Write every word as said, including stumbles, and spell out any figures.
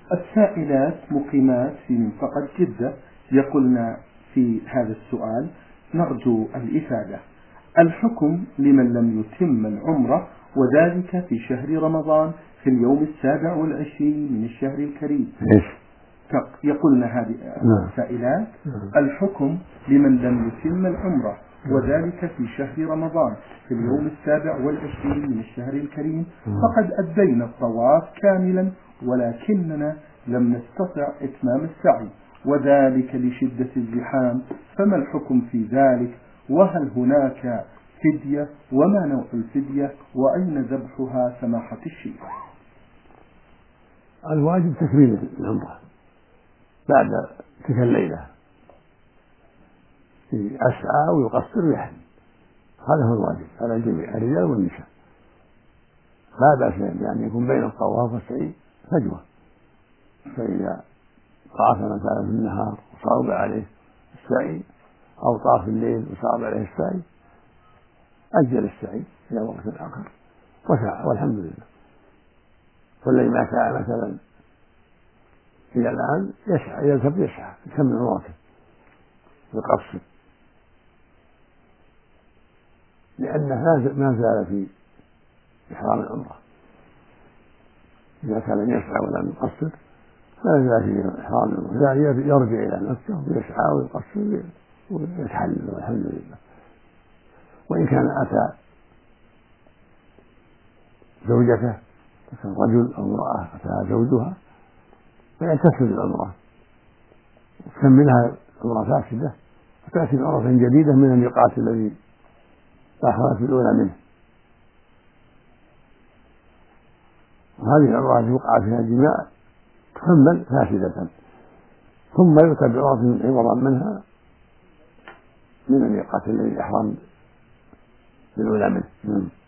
السائلات مقيمات في منطقة جدة يقولن في هذا السؤال: نرجو الإفادة. الحكم لمن لم يتم العمرة وذلك في شهر رمضان في اليوم السابع والعشرين من الشهر الكريم. يقولن هذه السائلات: الحكم لمن لم يتم العمرة وذلك في شهر رمضان في اليوم السابع والعشرين من الشهر الكريم، فقد أدينا الطواف كاملا ولكننا لم نستطع إتمام السعي وذلك لشدة الزحام، فما الحكم في ذلك؟ وهل هناك فدية؟ وما نوع الفدية؟ وأين ذبحها سماحة الشيخ؟ الواجب تكميل العمرة بعد تلك الليلة، يسعى ويقصر ويحل، هذا هو الواجب على الجميع الرجال والنساء. لا بأس يعني يكون بين الطواف والسعي فجوة، فإذا طاف مثلا في النهار وصعب عليه السعي أو طاف الليل وصعب عليه السعي أجل السعي إلى وقت آخر وسعى والحمد لله. والذي ما سعى مثلا إلى الآن يسعى يذهب يسعى يكمل عمرته يقصر، لأنه ما زال في إحرام العمرة. إذا كان لم يسعى ولم يقصر ما زال في إحرام العمرة، يرجع إلى نفسه ويسعى ويقصر ويتحلل والحمد لله. وإن كان أتى زوجته كان رجل أو امرأة أتى زوجها فيعتكف العمرة وتكملها عمرة فاسدة وتأتي عمرة جديدة من الميقات الذي أخذت الأولى منه. وهذه العمرة التي وقع فيها الجماع تكمل فاسدة ثم يؤتى بعمرة عوضا منها من الميقات الذي أحرم بالأولى منه.